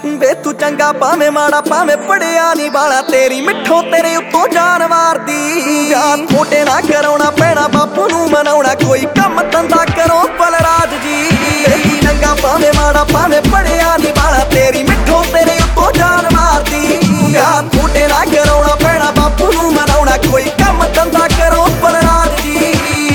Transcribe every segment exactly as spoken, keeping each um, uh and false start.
ਵੇ ਤੂੰ ਚੰਗਾ ਭਾਵੇਂ ਮਾੜਾ ਭਾਵੇਂ ਪੜਿਆ ਨਹੀਂ ਬਾਲਾ, ਤੇਰੀ ਮਿੱਠੋਂ ਤੇਰੇ ਉੱਤੋਂ ਜਾਨ ਮਾਰਦੀ। ਵਿਆਹ ਥੋੜੇ ਨਾ ਕਰਾਉਣਾ ਪੈਣਾ ਬਾਪੂ ਨੂੰ ਮਨਾਉਣਾ, ਕੋਈ ਕੰਮ ਧੰਦਾ ਕਰੋ ਬਲਰਾਜ ਜੀ। ਵੇ ਤੂੰ ਚੰਗਾ ਭਾਵੇਂ ਮਾੜਾ ਭਾਵੇਂ ਪੜਿਆ ਨਹੀਂ ਬਾਲਾ, ਤੇਰੀ ਮਿੱਠੋਂ ਤੇਰੇ ਉੱਤੋਂ ਜਾਨ ਮਾਰਦੀ। ਵਿਆਹ ਥੋੜੇ ਨਾ ਕਰਾਉਣਾ ਪੈਣਾ ਬਾਪੂ ਨੂੰ ਮਨਾਉਣਾ, ਕੋਈ ਕੰਮ ਧੰਦਾ ਕਰੋ ਬਲਰਾਜ ਜੀ।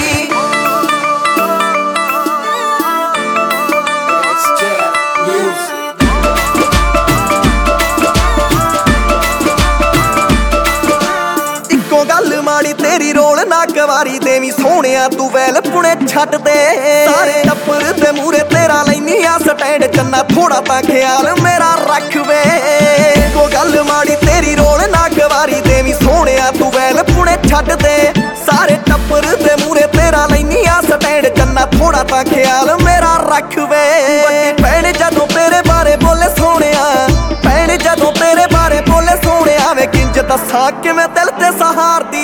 ਇੱਕੋ ਗੱਲ ਮਾੜੀ ਤੇਰੀ ਰੋਲ ਨਾ ਕਵਾਰੀ ਦੇਵੀਂ ਸੋਹਣਿਆ ਤੂੰ ਵੈਲ ਪੁਣੇ ਛੱਡ ਦੇ। ਸਾਰੇ ਟੱਬਰ ਦੇ ਮੂਰੇ ਤੇਰਾ ਲੈਨੀ ਆ ਸਟੈਂਡ, ਚੰਨਾ ਥੋੜਾ ਤਾਂ ਖਿਆਲ ਮੇਰਾ ਰੱਖ ਵੇ। ਇੱਕੋ ਗੱਲ ਮਾੜੀ ਤੇਰੀ ਰੋਲ ਨਾ ਕਵਾਰੀ ਦੇਵੀਂ ਸੋਹਣਿਆ ਤੂੰ ਵੈਲ ਪੁਣੇ ਛੱਡ ਦੇ। ਸਾਰੇ ਟੱਬਰ ਦੇ ਮੂਰੇ ਤੇਰਾ ਲੈਨੀ ਆ ਸਟੈਂਡ, ਚੰਨਾ ਥੋੜਾ ਤਾਂ ਖਿਆਲ ਮੇਰਾ ਰੱਖ ਵੇ। ਵੱਡੀ ਭੈਣ ਜਦੋਂ ਤੇਰੇ ਬਾਰੇ ਬੋਲੇ ਸੋਹਣਿਆ, ਭੈਣ ਜਦੋਂ ਤੇਰੇ ਬਾਰੇ ਬੋਲੇ ਸੋਹਣਿਆ, ਵੇ ਕਿੰਜ ਦੱਸਾਂ ਕਿਵੇਂ ਦਿਲ ਤੇ ਸਹਾਰਦੀ।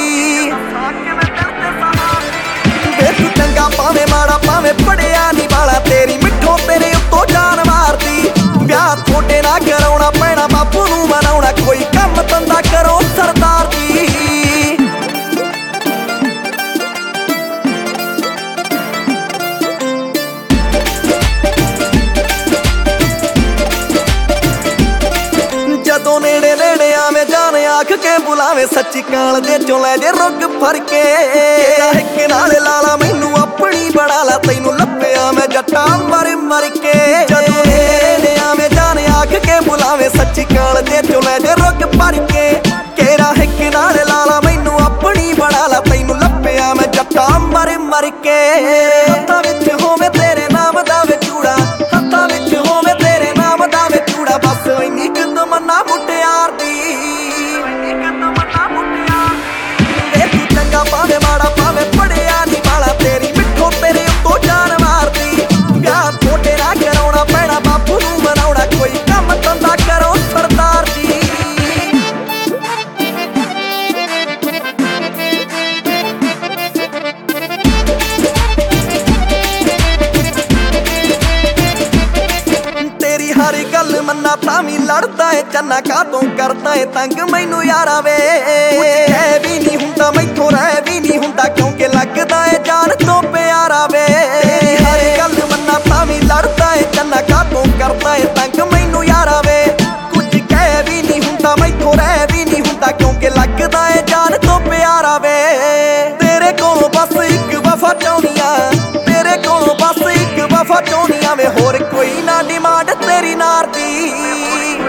ਵੇ ਤੂੰ ਚੰਗਾ ਭਾਵੇਂ ਮਾੜਾ ਭਾਵੇਂ ਪੜਿਆ ਨਹੀਂ ਬਾਲਾ, ਤੇਰੀ ਮਿੱਠੋਂ ਤੇਰੇ ਉੱਤੋਂ ਜਾਨ ਮਾਰਦੀ। ਵਿਆਹ ਥੋੜੇ ਨਾ ਕਰਾਉਣਾ ਪੈਣਾ ਬਾਪੂ ਨੂੰ ਮਨਾਉਣਾ, ਕੋਈ ਕੰਮ ਧੰਦਾ ਕਰੋ ਸਰਦਾਰ ਜੀ। ਜਦੋਂ ਨੇੜੇ ਨੇੜੇ ਆਵੇਂ ਜਾਨ ਆਖ ਕੇ ਬੁਲਾਵੇ, ਸੱਚੀ ਕਾਲ ਦੇ ਚੋਂ ਲੈ ਜੇ ਰੁੱਗ ਫੜ ਕੇ। ਇੱਕ ਨਾਲ ਲਾਲਾ ਮੈਨੂੰ ਆਪਣੀ ਬਣਾ ਲਾ, ਤੈਨੂੰ ਲੱਭਿਆ ਮੈਂ ਜੱਟਾਂ ਮਰ ਮਰ ਕੇ। ਜਦੋਂ ਨੇੜੇ ਆਵੇਂ ਜਾਨ ਆਖ ਕੇ ਬੁਲਾਵੇ, ਸੱਚੀ ਕਾਲ ਦੇ ਚੋਂ ਲੈ ਜੇ ਰੁੱਗ ਫੜ ਕੇ। ਕੇਰਾ ਇੱਕ ਨਾਲ ਲਾਲਾ ਮੈਨੂੰ ਆਪਣੀ ਬਣਾ ਲਾ, ਤੈਨੂੰ ਲੱਭਿਆ ਮੈਂ ਜੱਟਾਂ ਮਰ ਮਰ ਕੇ। ਹੱਥਾਂ ਵਿੱਚ ਹੋਵੇ ਤੇਰੇ ਨਾਮ ਦਾ ਵੇ ਚੂੜਾ, ਹੱਥਾਂ ਵਿੱਚ ਹੋਵੇ ਤੇਰੇ ਨਾਮ ਦਾ ਵੇ ਚੂੜਾ, ਬਸ ਇੰਨੀ ਕੁ ਤਮੰਨਾ ਮੁਟਿਆਰ ਦੀ। ਵੇ ਤੂੰ ਚੰਗਾ ਭਾਵੇਂ ਮਾੜਾ ਭਾਵੇਂ ਪੜਿਆ ਨਹੀਂ ਬਾਲਾ, ਤੇਰੀ ਮਿੱਠੋਂ ਤੇਰੇ ਉੱਤੋਂ ਜਾਨ ਮਾਰਦੀ। ਵਿਆਹ ਥੋੜੇ ਨਾ ਕਰਾਉਣਾ ਪੈਣਾ ਬਾਪੂ ਨੂੰ ਮਨਾਉਣਾ, ਕੋਈ ਕੰਮ ਧੰਦਾ ਕਰੋ ਸਰਦਾਰ ਜੀ। ਤੇਰੀ ਹਰ ਗੱਲ ਮੰਨਾ ਤਾਂ ਵੀ ਲੜਦਾ ਏ, ਚੰਨਾ ਕਾਤੋਂ ਕਰਦਾ ਏ ਤੰਗ ਮੈਨੂੰ ਯਾਰਾ ਵੇ। ਕੁਝ ਕਹਿ ਵੀ ਨਹੀਂ ਹੁੰਦਾ ਮੈਥੋਂ ਰਹਿ ਵੀ ਨਹੀਂ ਹੁੰਦਾ, ਕਿਉਂਕਿ ਲੱਗਦਾ ਏ ਜਾਨ ਤੋਂ ਪਿਆਰਾ ਵੇ। ਤੇਰੀ ਹਰ ਗੱਲ ਮੰਨਾ ਤਾਂ ਵੀ ਲੜਦਾ ਏ, ਚੰਨਾ ਕਾਤੋਂ ਕਰਦਾ ਏ ਤੰਗ ਮੈਨੂੰ ਯਾਰਾ ਵੇ। ਕੁਝ ਕਹਿ ਵੀ ਨਹੀਂ ਹੁੰਦਾ ਮੈਥੋਂ ਰਹਿ ਵੀ ਨਹੀਂ ਹੁੰਦਾ, ਕਿਉਂਕਿ ਲੱਗਦਾ ਏ ਜਾਨ ਤੋਂ ਪਿਆਰਾ ਵੇ। ਤੇਰੇ ਕੋਲੋਂ ਬਸ ਇੱਕ ਵਫਾ ਚਾਹੁੰਦੀ ਆ, ਤੇਰੇ ਕੋਲੋਂ ਬਸ ਇੱਕ ਵਫਾ ਚਾਹੁੰਦੀ ਆ ਵੇ, ਹੋਰ ਕੋਈ ਨਾ ਡਿਮਾਂਡ ਤੇਰੀ ਨਾਰ ਦੀ।